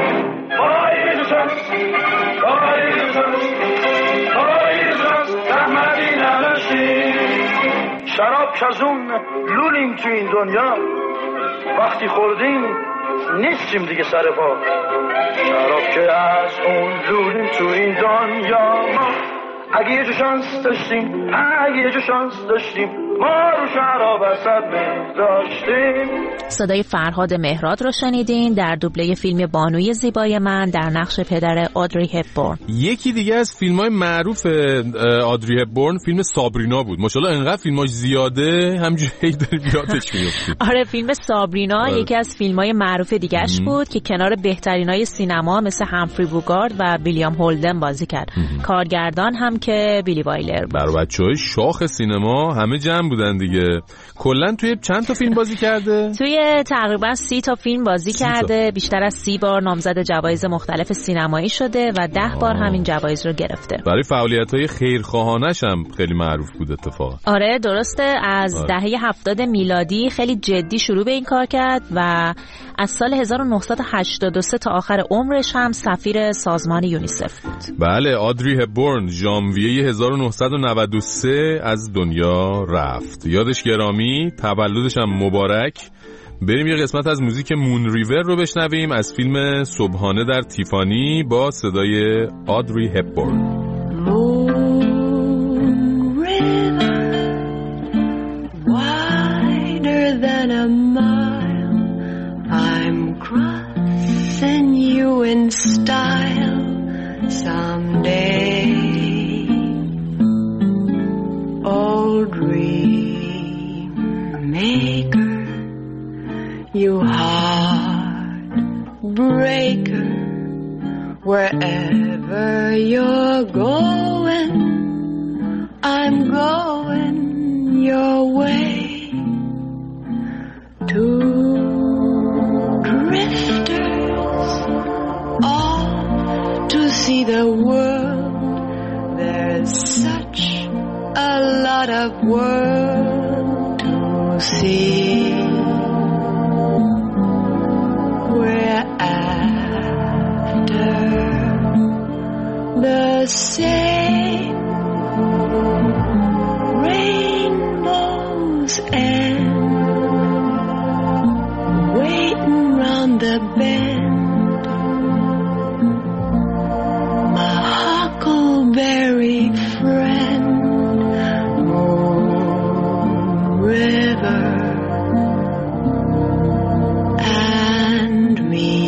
بای جو شانس، بای جو شانس، بای جو شانس رحمتی نداشتیم. شراب کزون لولیم تو این دنیا، وقتی خوردیم نیستیم دیگه سر پا. شراب که از اون لولیم تو این دنیا، ما اگه یه جو شانس داشتیم، اگه یه جو شانس داشتیم ما رو شراب اصد داشتیم. صدای فرهاد مهراد رو شنیدین در دوبله فیلم بانوی زیبای من در نقش پدر آدری هپبورن. یکی دیگه از فیلم‌های معروف آدری هپبورن فیلم سابرینا بود. ماشاءالله انقدر فیلماش زیاده همینجوری داریم یادش میافتیم. آره فیلم سابرینا یکی از فیلم‌های معروف دیگه‌اش بود که کنار بهترینای سینما مثل همفری بوگارد و ویلیام هولدن بازی کرد. کارگردان هم که بیلی وایلر بود. برای بچه‌های شاخ سینما همه جمع هم بودن دیگه. کلا توی چند تا فیلم بازی کرده؟ توی تقریبا 30 تا فیلم بازی کرده. بیشتر از 30 بار نامزد جوایز مختلف سینمایی شده و 10 بار همین جوایز رو گرفته. برای فعالیت‌های خیرخواهانش هم خیلی معروف بود اتفاقا. آره درسته. از دهه 70 میلادی خیلی جدی شروع به این کار کرد و از سال 1983 تا آخر عمرش هم سفیر سازمان یونیسف بود. بله، آدری هپبورن ژانویه 1993 از دنیا رفت. یادش گرامی، تولدش هم مبارک. بریم یه قسمت از موزیک مون ریور رو بشنویم از فیلم صبحانه در تیفانی با صدای آدری هپبورن. Than a mile, I'm crossing you in style someday. Oh, dream maker, you heartbreaker, wherever you're going, I'm going your way. Two drifters off to see the world. There's such a lot of world to see. We're after the same rainbows and the bend, my huckleberry friend, Moon River and me.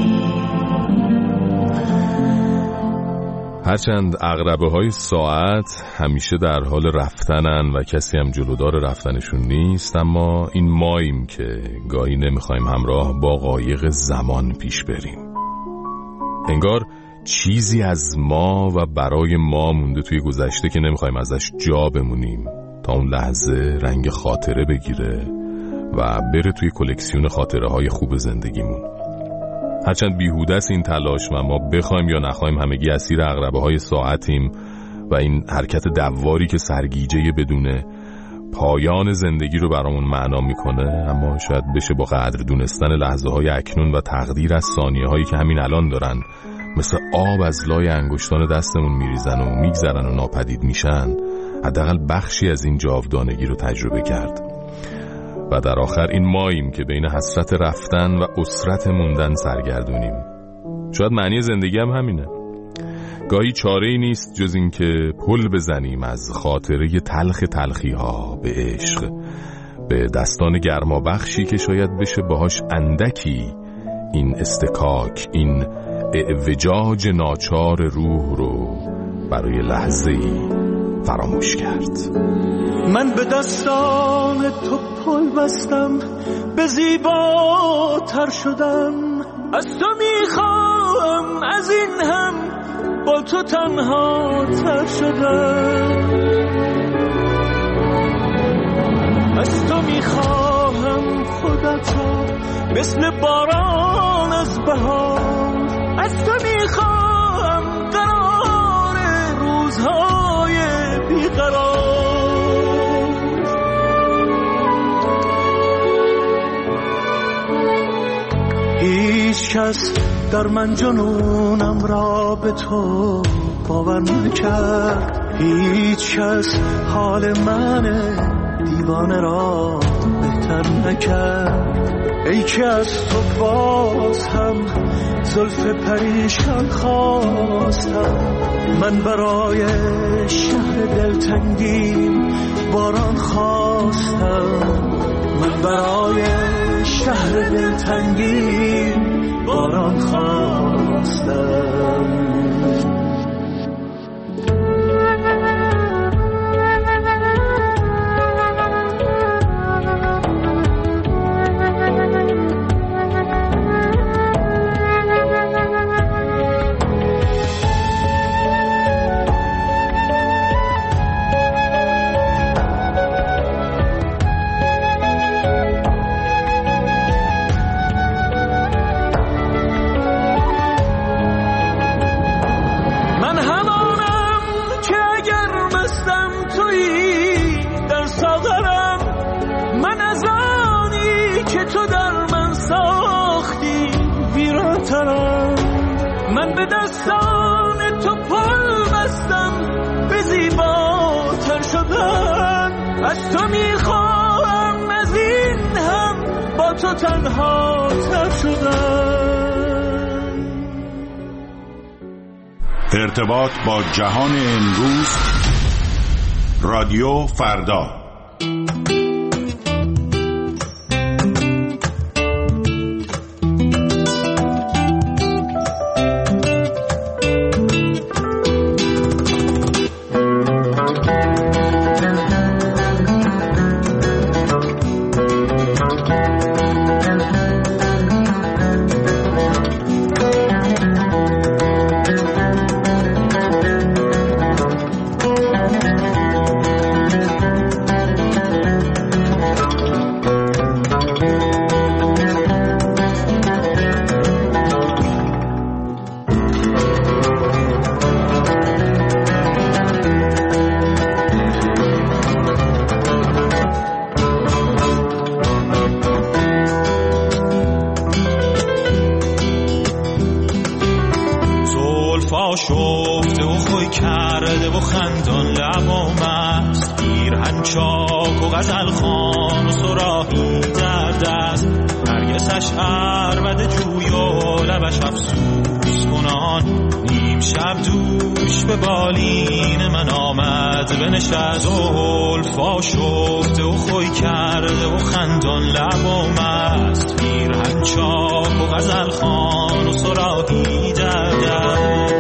هرچند عقربه‌های ساعت همیشه در حال رفتنن و کسی هم جلودار رفتنشون نیست، اما این ماییم که گاهی نمیخوایم همراه با قایق زمان پیش بریم. انگار چیزی از ما و برای ما مونده توی گذشته که نمیخوایم ازش جا بمونیم تا اون لحظه رنگ خاطره بگیره و بره توی کلکسیون خاطره های خوب زندگیمون. هرچند بیهوده است این تلاش و ما بخوایم یا نخوایم همگی اسیر عقربه‌های ساعتیم و این حرکت دواری که سرگیجه بدون پایان زندگی رو برامون معنا میکنه، اما شاید بشه با قدر دونستن لحظه های اکنون و تقدیر از ثانیه هایی که همین الان دارن مثل آب از لای انگشتان دستمون میریزن و میگذرن و ناپدید میشن، حداقل بخشی از این جاودانگی رو تجربه کرد. و در آخر این ماییم که بین حسرت رفتن و اسرت موندن سرگردونیم. شاید معنی زندگی هم همینه. گاهی چاره‌ای نیست جز این که پل بزنیم از خاطره تلخی ها به عشق، به دستان گرمابخشی که شاید بشه باهاش اندکی این استکاک، این اعوجاج ناچار روح رو برای لحظه‌ای فراموش کرد. من به دستان تو پل بستم، به زیباتر شدم، از تو میخوام از این هم با تو تنها تر شدم، از تو میخواهم خودت را مثل باران از بهار، از تو میخواهم قرار روزهای بیقرار. هیچ کس در من جنونم را به تو باور نکرد، هیچ کس حال من دیوانه را بهتر نکرد. ای که از تو باز هم زلف پریشان خواستم، من برای شهر دلتنگی باران خواستم، من برای شهر دلتنگی باران خواستم. که تو در من ساختی ویرانترم. من به دستان تو پل بستم به زیباتر شدن. از تو میخواهم از این هم با تو تنها تر شدن. ارتباط با جهان امروز، رادیو فردا. شفته و خوی کرده و خندان لبام است. پیرهن چاک و غزل خوان و صراحی در دست. نرگسش عربد جوی و لبش افسوس کنان. نیم شب دوش به بالین من آمد بنشست. زلفا شفته و خوی کرده و خندان لبام است. پیرهن چاک و غزل خوان و صراحی در دست.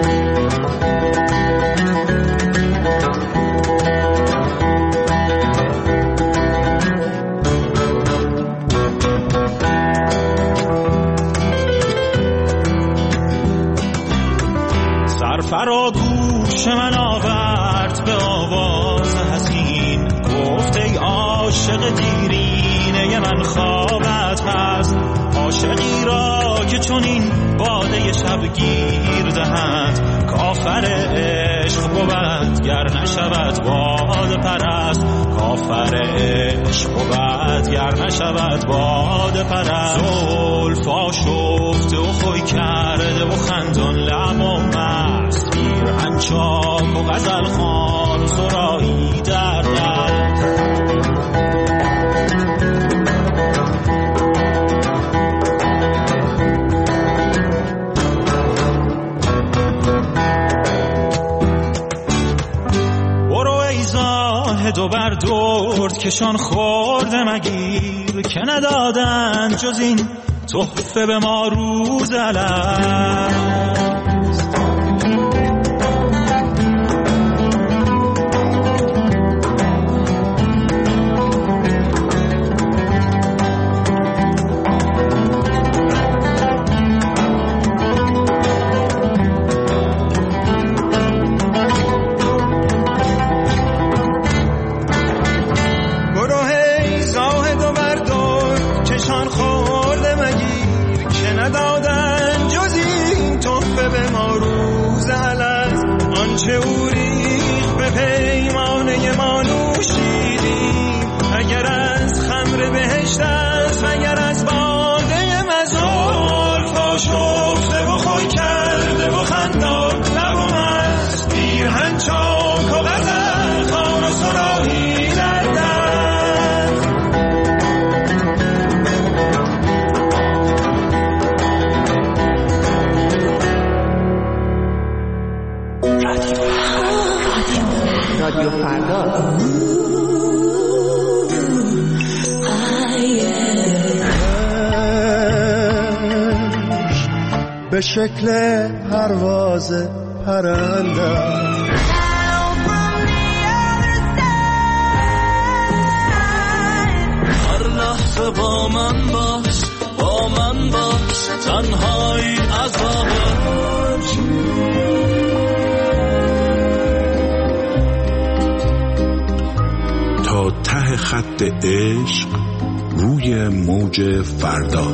سرفرا گوش من آورد به آواز حزین. گفت ای عاشق دیرینه من خوابت هست. عاشقی را که چون این باده شبگیر دهند. کافر عشق بود گر نشود باد پرست. کافر عشق بود گر نشود باد پرست. زلفا شفته و خوی کرده و خندان لبام است. پیرهن چاک و غزل خوان و صراحی در دست. دو بر درد کشان خورده مگیر. که ندادن جز این تحفه به ما روز الست. چه او ریخ به پیمانه ما نوشیدیم. اگر از خمر بهشت است اگر از باده مزار. فاشفته و خوی کرده و خندان لبم است. پیرهن چاک و غزل خوان و صراحی در دست. رادیو فردا. به شکل پرواز پرنده هر لحظه با من باش، با من باش. تنهایی عذاب تا ته خط عشق روی موج فردا.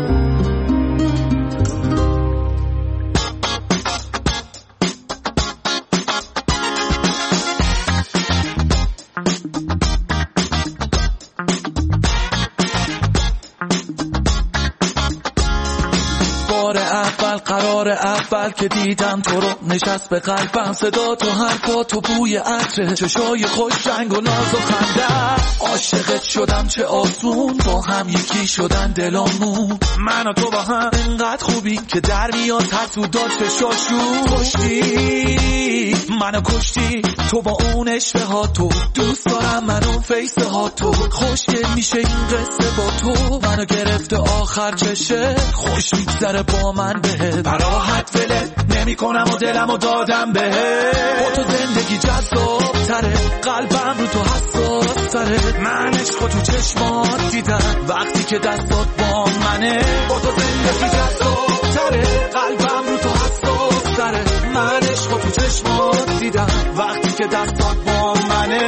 قرار اول که دیدم تو رو نشست به قلبم صدا تو حرفا تو بوی عطر چشای خوش رنگ و ناز و خنده عاشقت شدم چه آسون با هم یکی شدن دلامون من و تو با هم انقدر خوبیم که در میاد هر تو داد فشاشون کشتی منو کشتی تو با اون اشوه ها تو دوست دارم من اون فیسه ها تو خوشگل میشه این قصه با تو منو گرفته آخر چشه خوش میگذره با من بهت براحت ولت نمی کنم و دلمو دادم بهت با تو زندگی جذاب تره قلبم رو تو حساس تره من عشقو تو چشمات دیدم وقتی که دستات با منه با تو زندگی جذاب تره قلبم رو تو حساس تره من عشقو تو چشمات دیدم وقتی که دستات با منه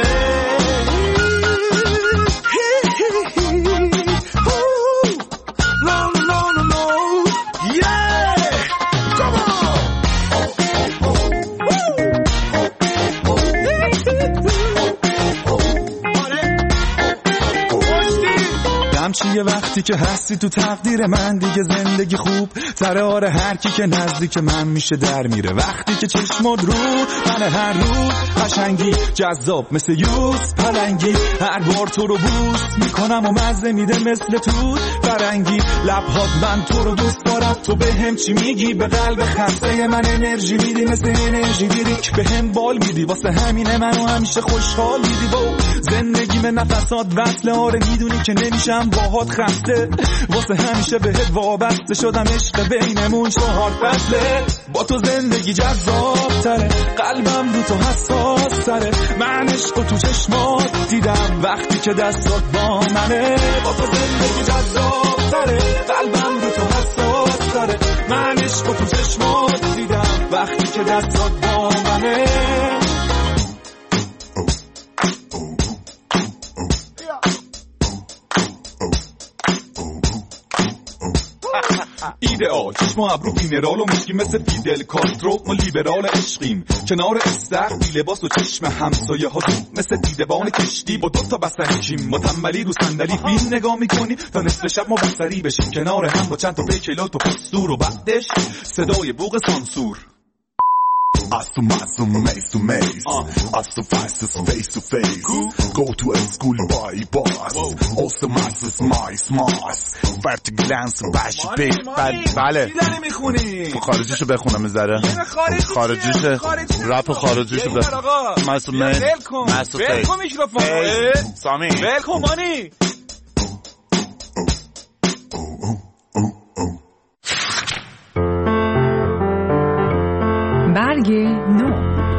چیه وقتی که هستی تو تقدیر من دیگه زندگی خوب تره آره هر کی که نزدیک من میشه در میره وقتی که چشمات رو من هر روز قشنگی جذاب مثل یوز پلنگی هر بار تو رو بوس میکنم و مزه میده مثل توت فرنگی لبهات من تو رو دوست دارم تو به هم چی میگی به قلب خسته من انرژی میدی مثل انرژی دیریک به هم بال میدی واسه همینه منو همیشه خوشحال میدی با زندگی به نفسات وصله آره میدونی که نمیشم باهات خسته واسه همیشه بهت وابسته شدم عشق بینمون 4 فصله با تو زندگی جذاب تره قلبم رو تو حساس تره من عشق تو چشمات دیدم وقتی که دستات با منه با تو زندگی جذاب تره قلبم رو تو حساس تره من عشق تو چشمات دیدم وقتی که دستات با منه ایدئال چشم و ابرو مینرال و مشکی مثل فیدل کاسترو ما لیبرال عشقیم کنار استخر بی لباس و چشم همسایه ها مثل دیدبان کشتی با 2 تا بستنی کیم ما تنبلی رو صندلی فیلم نگاه میکنیم تا نصف شب ما بستری بشیم کنار هم با چند تا پیکلات و پستور و بعدش صدای بوق سانسور As to muscle, maze to maze. As to fastest face to face. Go to a school boy boss. Also masters my smarts. Vert glance bash big. بله تو خارجیشو بخونم میذاره خارجیشه رپ خارجیشو بخونم مسئول من مسئول فیس سامی بلکن مانی برگ نو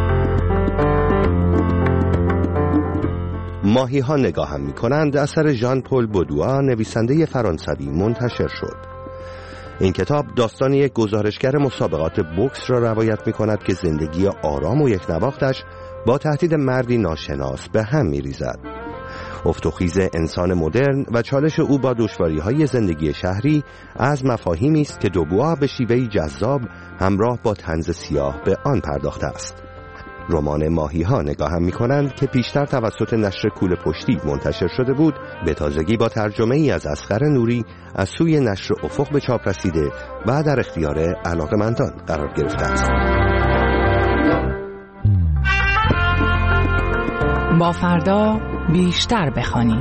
ماهی ها نگاهم می کنند اثر ژان پل بودوا نویسنده فرانسوی منتشر شد. این کتاب داستان یک گزارشگر مسابقات بوکس را روایت می کند که زندگی آرام و یک نواختش با تهدید مردی ناشناس به هم می ریزد. افت و خیز انسان مدرن و چالش او با دشواری‌های زندگی شهری از مفاهیمی است که دوبوا به شیوهی جذاب همراه با طنز سیاه به آن پرداخته است. رمان ماهی‌ها نگاهم می‌کنند که پیشتر توسط نشر کوله پشتی منتشر شده بود به تازگی با ترجمه‌ای از اصغر نوری از سوی نشر افق به چاپ رسیده و در اختیار علاقه‌مندان قرار گرفته است. با فردا بیشتر بخوانیم.